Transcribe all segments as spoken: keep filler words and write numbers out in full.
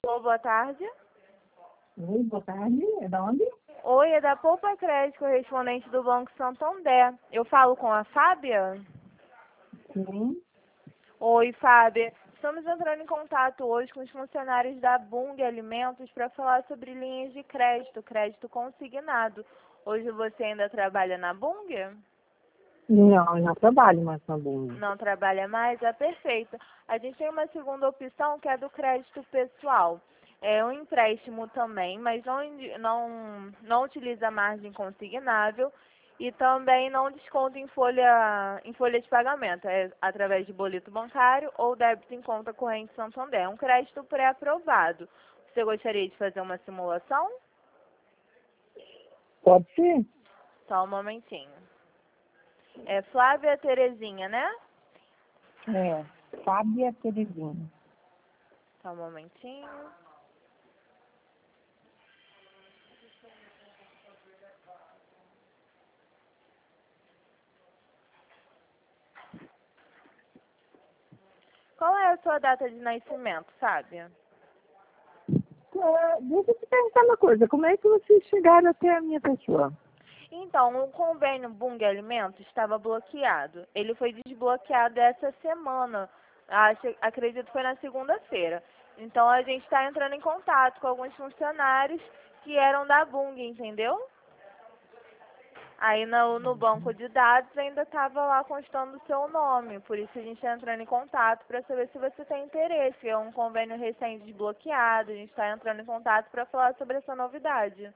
Alô, boa tarde. Oi, boa tarde. É da onde? Oi, é da Poupa Crédito, correspondente do Banco Santander. Eu falo com a Fábia? Sim. Oi, Fábia. Estamos entrando em contato hoje com os funcionários da Bung Alimentos para falar sobre linhas de crédito, crédito consignado. Hoje você ainda trabalha na Bung? Não, eu não trabalho mais na Bung. Não trabalha mais? É perfeito. A gente tem uma segunda opção que é do crédito pessoal. É um empréstimo também, mas não, não, não utiliza margem consignável e também não desconta em folha, em folha de pagamento. É através de boleto bancário ou débito em conta corrente Santander. É um crédito pré-aprovado. Você gostaria de fazer uma simulação? Pode ser? Só um momentinho. É Flávia Terezinha, né? É. Fábia Terezinha. Só um momentinho. Qual é a sua data de nascimento, Fábia? É, deixa eu te perguntar uma coisa. Como é que vocês chegaram até a minha pessoa? Então, o convênio Bung Alimentos estava bloqueado. Ele foi desbloqueado essa semana. Acho, acredito que foi na segunda-feira. Então, a gente está entrando em contato com alguns funcionários que eram da Bung, entendeu? Aí no, no banco de dados ainda estava lá constando o seu nome. Por isso a gente está entrando em contato para saber se você tem interesse. É um convênio recém desbloqueado. A gente está entrando em contato para falar sobre essa novidade.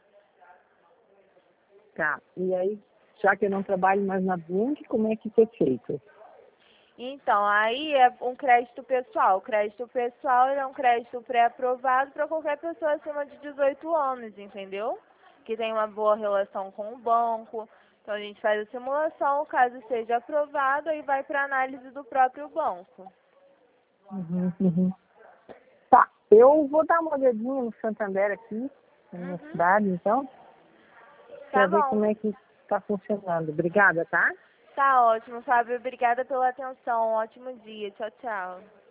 Tá. E aí, já que eu não trabalho mais na Bung, como é que foi feito? Então, aí é um crédito pessoal. O crédito pessoal é um crédito pré-aprovado para qualquer pessoa acima de dezoito anos, entendeu? Que tem uma boa relação com o banco. Então, a gente faz a simulação, caso seja aprovado, aí vai para análise do próprio banco. Uhum, uhum. Tá. Eu vou dar uma olhadinha no Santander aqui, na minha Uhum. cidade, então, Tá para ver bom. como é que está funcionando. Obrigada, tá? Tá ótimo, Fábio. Obrigada pela atenção. Um ótimo dia. Tchau, tchau.